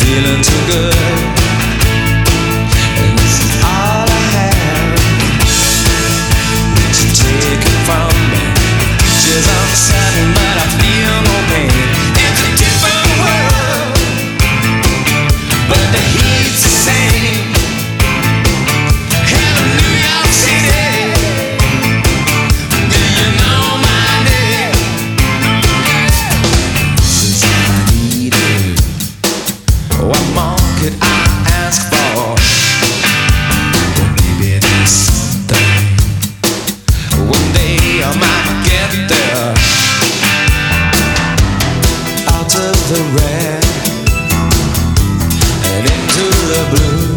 feeling too good. And this is all I have. Would you take it from me? Pictures uncertain, but I feel no pain. It's a different world, but the heat's the same. Hello, New York City. Do you know my name? Since I need you, what more could I ask for? Well, maybe there's something. One day I might get there. Out of the red and into the blue.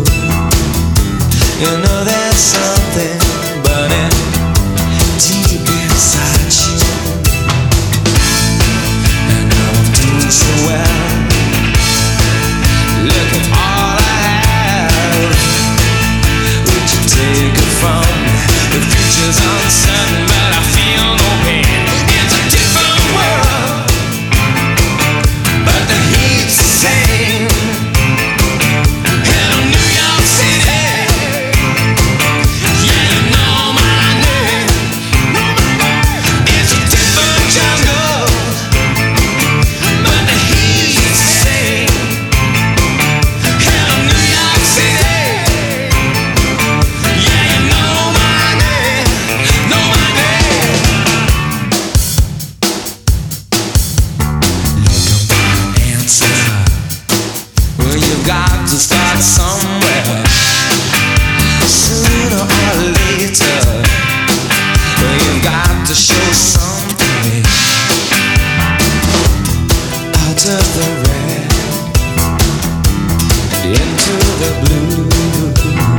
You know there's something burning deep inside you. And now I'm doing so well. Look at all I have. Would you take it from me? The future's uncertain, but I feel no pain. It's a different world, but the heat's the same. Hello, New York City. Yeah, you know my name. It's a different jungle, but the heat's the same. Hello, New York City. Yeah, you know my name. Know my name. Looking for an answer. Well, you've got to start somewhere. Sooner or later, well, you've got to show something. Out of the red and into the blue.